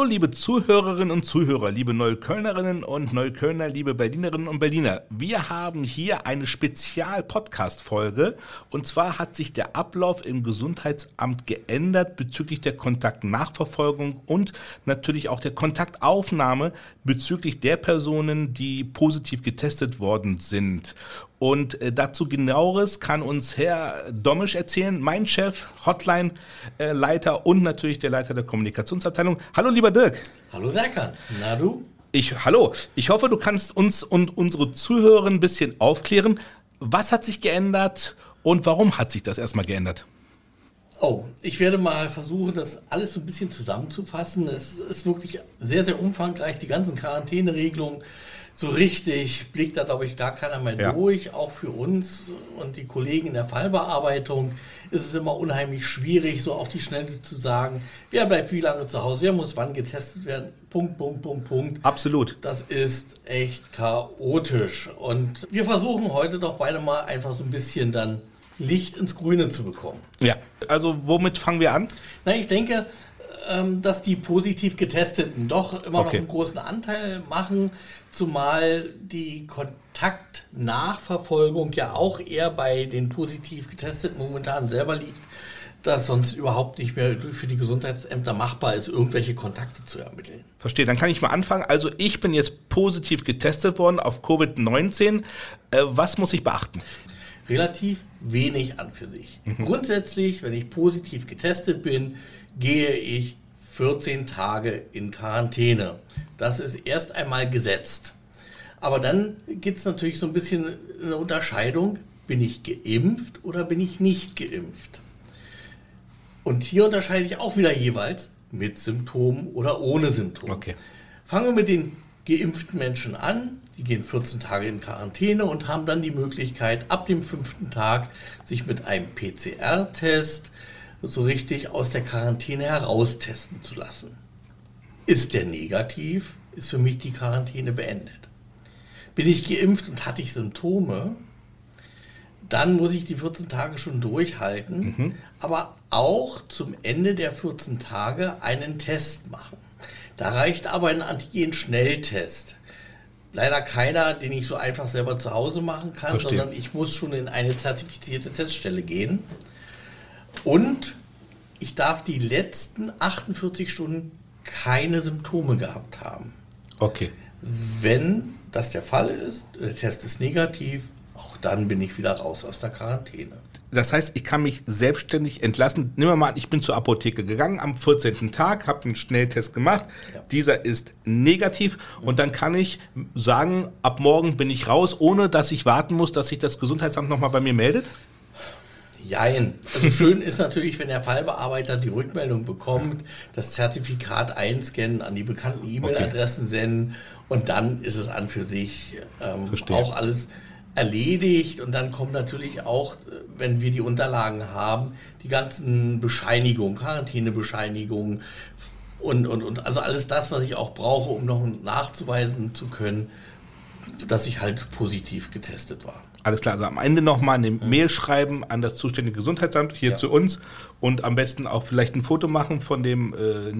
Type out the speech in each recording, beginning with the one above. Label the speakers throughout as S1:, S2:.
S1: Hallo liebe Zuhörerinnen und Zuhörer, liebe Neuköllnerinnen und Neuköllner, liebe Berlinerinnen und Berliner. Wir haben hier eine Spezial-Podcast-Folge und zwar hat sich der Ablauf im Gesundheitsamt geändert bezüglich der Kontaktnachverfolgung und natürlich auch der Kontaktaufnahme bezüglich der Personen, die positiv getestet worden sind. Und dazu Genaueres kann uns Herr Domisch erzählen, mein Chef, Hotline-Leiter und natürlich der Leiter der Kommunikationsabteilung. Hallo lieber Dirk.
S2: Hallo Serkan, na du?
S1: Hallo, ich hoffe, du kannst uns und unsere Zuhörer ein bisschen aufklären. Was hat sich geändert und warum hat sich das erstmal geändert?
S2: Oh, ich werde mal versuchen, das alles so ein bisschen zusammenzufassen. Es ist wirklich sehr, sehr umfangreich, die ganzen Quarantäneregelungen. So richtig blickt da, glaube ich, gar keiner mehr durch. Auch für uns und die Kollegen in der Fallbearbeitung ist es immer unheimlich schwierig, so auf die Schnelle zu sagen, wer bleibt wie lange zu Hause, wer muss wann getestet werden, Punkt.
S1: Absolut.
S2: Das ist echt chaotisch. Und wir versuchen heute doch beide mal einfach so ein bisschen dann Licht ins Grüne zu bekommen.
S1: Ja, also womit fangen wir an?
S2: Na, ich denke, dass die positiv Getesteten doch immer noch einen großen Anteil machen, zumal die Kontaktnachverfolgung ja auch eher bei den positiv Getesteten momentan selber liegt, dass sonst überhaupt nicht mehr für die Gesundheitsämter machbar ist, irgendwelche Kontakte zu ermitteln.
S1: Verstehe, dann kann ich mal anfangen. Also ich bin jetzt positiv getestet worden auf Covid-19. Was muss ich beachten?
S2: Relativ wenig an für sich. Grundsätzlich, wenn ich positiv getestet bin, gehe ich 14 Tage in Quarantäne. Das ist erst einmal gesetzt. Aber dann gibt es natürlich so ein bisschen eine Unterscheidung, bin ich geimpft oder bin ich nicht geimpft? Und hier unterscheide ich auch wieder jeweils mit Symptomen oder ohne Symptome.
S1: Okay.
S2: Fangen wir mit den geimpften Menschen an. Die gehen 14 Tage in Quarantäne und haben dann die Möglichkeit, ab dem 5. Tag sich mit einem PCR-Test so richtig aus der Quarantäne heraustesten zu lassen. Ist der negativ, ist für mich die Quarantäne beendet. Bin ich geimpft und hatte ich Symptome, dann muss ich die 14 Tage schon durchhalten, aber auch zum Ende der 14 Tage einen Test machen. Da reicht aber ein Antigen-Schnelltest. Leider keiner, den ich so einfach selber zu Hause machen kann, sondern ich muss schon in eine zertifizierte Teststelle gehen. Und ich darf die letzten 48 Stunden keine Symptome gehabt haben.
S1: Okay.
S2: Wenn das der Fall ist, der Test ist negativ, auch dann bin ich wieder raus aus der Quarantäne.
S1: Das heißt, ich kann mich selbstständig entlassen. Nehmen wir mal an, ich bin zur Apotheke gegangen am 14. Tag, habe einen Schnelltest gemacht. Ja. Dieser ist negativ und dann kann ich sagen, ab morgen bin ich raus, ohne dass ich warten muss, dass sich das Gesundheitsamt nochmal bei mir meldet?
S2: Jein. Also schön ist natürlich, wenn der Fallbearbeiter die Rückmeldung bekommt, das Zertifikat einscannen, an die bekannten E-Mail-Adressen senden und dann ist es an für sich auch alles erledigt und dann kommen natürlich auch, wenn wir die Unterlagen haben, die ganzen Bescheinigungen, Quarantänebescheinigungen und also alles das, was ich auch brauche, um noch nachzuweisen zu können, dass ich halt positiv getestet war.
S1: Alles klar, also am Ende nochmal eine Mail schreiben an das zuständige Gesundheitsamt hier zu uns und am besten auch vielleicht ein Foto machen von dem von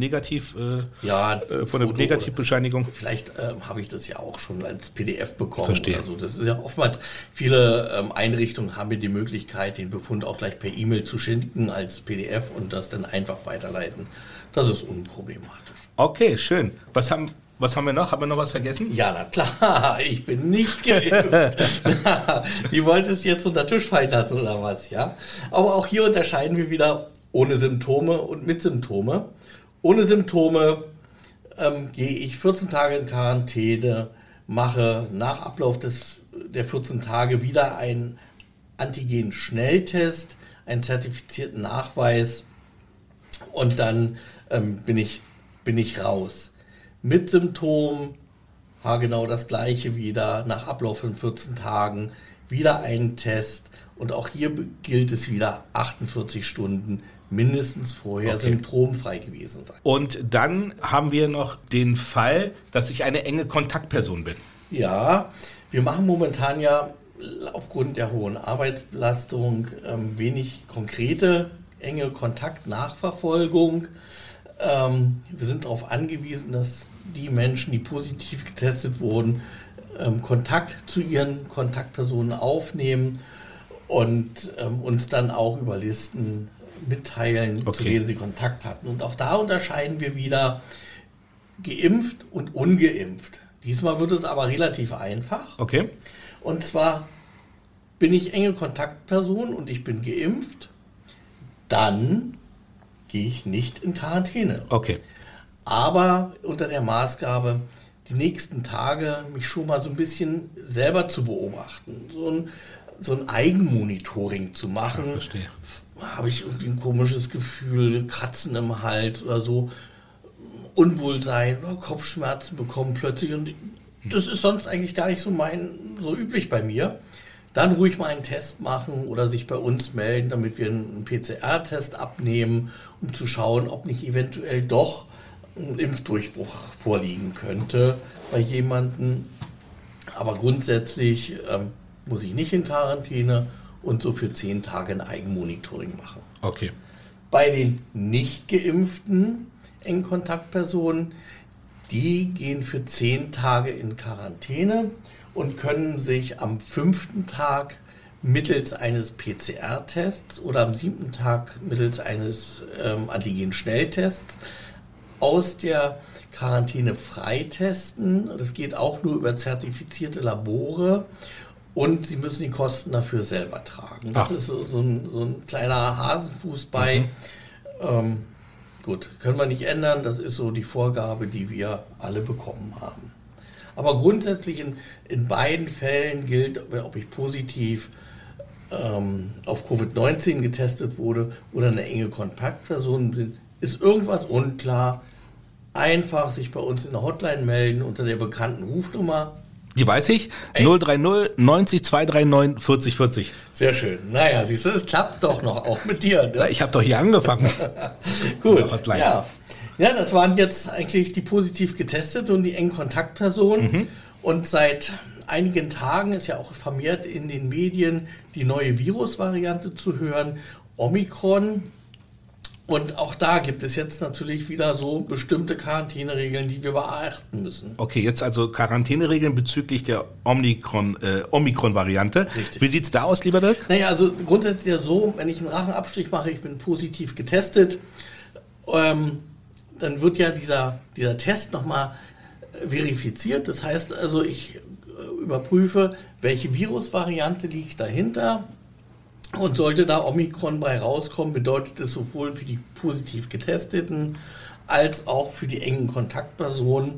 S1: der Negativbescheinigung.
S2: Vielleicht habe ich das ja auch schon als PDF bekommen.
S1: Verstehe.
S2: Oder so. Das ist ja oftmals, viele Einrichtungen haben mir die Möglichkeit, den Befund auch gleich per E-Mail zu schicken als PDF und das dann einfach weiterleiten. Das ist unproblematisch.
S1: Okay, schön. Was haben wir noch? Haben wir noch was vergessen?
S2: Ja, na klar, ich bin nicht geimpft. Die wolltest du jetzt unter den Tisch fallen lassen oder was, ja? Aber auch hier unterscheiden wir wieder ohne Symptome und mit Symptome. Ohne Symptome gehe ich 14 Tage in Quarantäne, mache nach Ablauf der 14 Tage wieder einen Antigen-Schnelltest, einen zertifizierten Nachweis und dann bin ich raus. Mit Symptomen, genau das gleiche wieder, nach Ablauf von 14 Tagen, wieder einen Test und auch hier gilt es wieder 48 Stunden mindestens vorher symptomfrei gewesen sein.
S1: Und dann haben wir noch den Fall, dass ich eine enge Kontaktperson bin.
S2: Ja, wir machen momentan ja aufgrund der hohen Arbeitsbelastung wenig konkrete enge Kontaktnachverfolgung. Wir sind darauf angewiesen, dass die Menschen, die positiv getestet wurden, Kontakt zu ihren Kontaktpersonen aufnehmen und uns dann auch über Listen mitteilen, zu denen sie Kontakt hatten. Und auch da unterscheiden wir wieder geimpft und ungeimpft. Diesmal wird es aber relativ einfach.
S1: Okay.
S2: Und zwar bin ich enge Kontaktperson und ich bin geimpft, dann gehe ich nicht in Quarantäne.
S1: Okay.
S2: Aber unter der Maßgabe, die nächsten Tage mich schon mal so ein bisschen selber zu beobachten, so ein Eigenmonitoring zu machen.
S1: Ja, verstehe.
S2: Habe ich irgendwie ein komisches Gefühl, Kratzen im Hals oder so, Unwohlsein oder Kopfschmerzen bekommen plötzlich. Und das ist sonst eigentlich gar nicht so üblich bei mir. Dann ruhig mal einen Test machen oder sich bei uns melden, damit wir einen PCR-Test abnehmen, um zu schauen, ob nicht eventuell doch ein Impfdurchbruch vorliegen könnte bei jemandem. Aber grundsätzlich muss ich nicht in Quarantäne und so für 10 Tage ein Eigenmonitoring machen.
S1: Okay.
S2: Bei den nicht geimpften Engkontaktpersonen, die gehen für 10 Tage in Quarantäne und können sich am 5. Tag mittels eines PCR-Tests oder am 7. Tag mittels eines Antigen-Schnelltests aus der Quarantäne freitesten. Das geht auch nur über zertifizierte Labore und sie müssen die Kosten dafür selber tragen. Das ist so ein kleiner Hasenfuß bei. Gut, können wir nicht ändern. Das ist so die Vorgabe, die wir alle bekommen haben. Aber grundsätzlich in beiden Fällen gilt, ob ich positiv auf Covid-19 getestet wurde oder eine enge Kontaktperson bin, ist irgendwas unklar. Einfach sich bei uns in der Hotline melden unter der bekannten Rufnummer.
S1: Die weiß ich. Echt? 030 90 239 40 40.
S2: Sehr schön. Naja, siehst du, es klappt doch noch, auch mit dir. Ne?
S1: Ich habe doch hier angefangen.
S2: Gut, ja. Ja, das waren jetzt eigentlich die positiv getesteten und die engen Kontaktpersonen. Und seit einigen Tagen ist ja auch vermehrt in den Medien die neue Virusvariante zu hören, Omikron. Und auch da gibt es jetzt natürlich wieder so bestimmte Quarantäneregeln, die wir beachten müssen.
S1: Okay, jetzt also Quarantäneregeln bezüglich der Omikron-Variante. Wie sieht es da aus, lieber Dirk?
S2: Naja, also grundsätzlich ja so, wenn ich einen Rachenabstrich mache, ich bin positiv getestet, dann wird ja dieser Test nochmal verifiziert. Das heißt also, ich überprüfe, welche Virusvariante liegt dahinter. Und sollte da Omikron bei rauskommen, bedeutet es sowohl für die positiv Getesteten als auch für die engen Kontaktpersonen,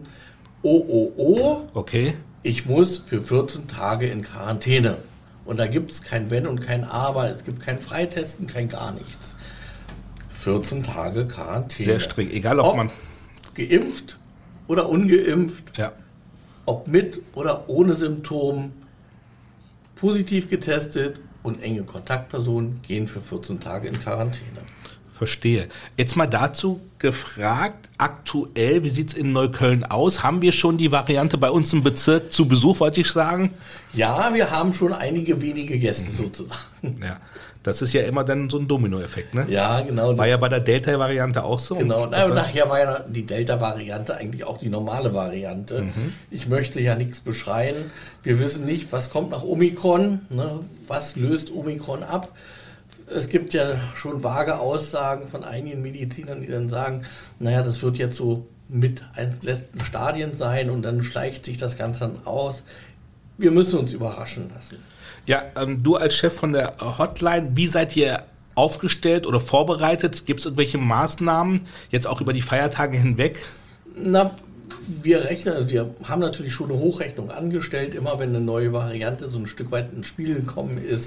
S1: okay,
S2: ich muss für 14 Tage in Quarantäne. Und da gibt es kein Wenn und kein Aber, es gibt kein Freitesten, kein gar nichts. 14 Tage Quarantäne.
S1: Sehr streng, egal ob man
S2: geimpft oder ungeimpft,
S1: ja.
S2: Ob mit oder ohne Symptomen, positiv getestet und enge Kontaktpersonen gehen für 14 Tage in Quarantäne.
S1: Verstehe. Jetzt mal dazu gefragt, aktuell, wie sieht es in Neukölln aus? Haben wir schon die Variante bei uns im Bezirk zu Besuch, wollte ich sagen?
S2: Ja, wir haben schon einige wenige Gäste sozusagen.
S1: Ja, das ist ja immer dann so ein Dominoeffekt, ne?
S2: Ja, genau.
S1: War ja bei der Delta-Variante auch so.
S2: Genau, und nachher war ja die Delta-Variante eigentlich auch die normale Variante. Ich möchte ja nichts beschreien. Wir wissen nicht, was kommt nach Omikron, ne? Was löst Omikron ab. Es gibt ja schon vage Aussagen von einigen Medizinern, die dann sagen, naja, das wird jetzt so mit eines letzten Stadien sein und dann schleicht sich das Ganze dann aus. Wir müssen uns überraschen lassen.
S1: Ja, du als Chef von der Hotline, wie seid ihr aufgestellt oder vorbereitet? Gibt es irgendwelche Maßnahmen, jetzt auch über die Feiertage hinweg?
S2: Na, wir haben natürlich schon eine Hochrechnung angestellt, immer wenn eine neue Variante so ein Stück weit ins Spiel gekommen ist.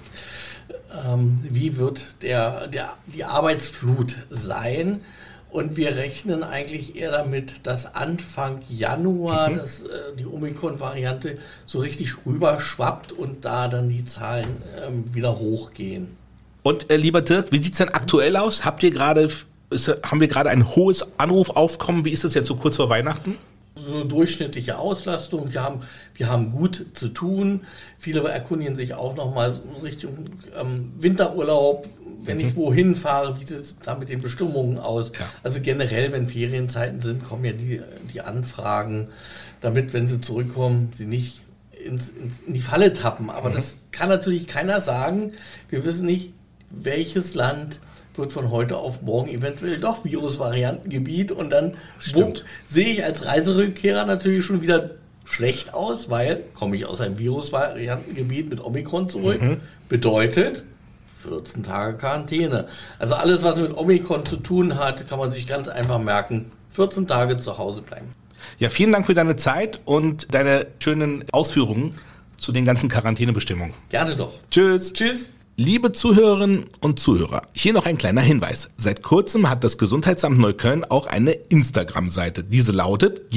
S2: Wie wird die Arbeitsflut sein? Und wir rechnen eigentlich eher damit, dass Anfang Januar die Omikron-Variante so richtig rüberschwappt und da dann die Zahlen wieder hochgehen.
S1: Und lieber Dirk, wie sieht es denn aktuell aus? Haben wir gerade ein hohes Anrufaufkommen? Wie ist es jetzt so kurz vor Weihnachten?
S2: So eine durchschnittliche Auslastung. Wir haben gut zu tun. Viele erkundigen sich auch nochmal Richtung Winterurlaub. wenn ich wohin fahre, wie sieht es da mit den Bestimmungen aus?
S1: Ja.
S2: Also generell, wenn Ferienzeiten sind, kommen ja die Anfragen, damit, wenn sie zurückkommen, sie nicht in die Falle tappen. Aber das kann natürlich keiner sagen. Wir wissen nicht, welches Land wird von heute auf morgen eventuell doch Virusvariantengebiet und dann sehe ich als Reiserückkehrer natürlich schon wieder schlecht aus, weil komme ich aus einem Virusvariantengebiet mit Omikron zurück, bedeutet 14 Tage Quarantäne. Also alles, was mit Omikron zu tun hat, kann man sich ganz einfach merken, 14 Tage zu Hause bleiben.
S1: Ja, vielen Dank für deine Zeit und deine schönen Ausführungen zu den ganzen Quarantänebestimmungen.
S2: Gerne doch.
S1: Tschüss.
S2: Tschüss.
S1: Liebe Zuhörerinnen und Zuhörer, hier noch ein kleiner Hinweis. Seit kurzem hat das Gesundheitsamt Neukölln auch eine Instagram-Seite. Diese lautet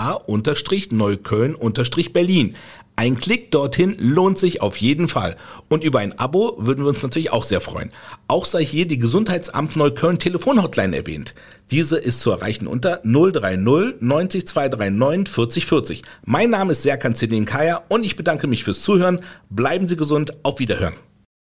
S1: ga-neukölln-berlin. Ein Klick dorthin lohnt sich auf jeden Fall. Und über ein Abo würden wir uns natürlich auch sehr freuen. Auch sei hier die Gesundheitsamt Neukölln Telefonhotline erwähnt. Diese ist zu erreichen unter 030 90 239 40 40. Mein Name ist Serkan Zelinkaya und ich bedanke mich fürs Zuhören. Bleiben Sie gesund, auf Wiederhören.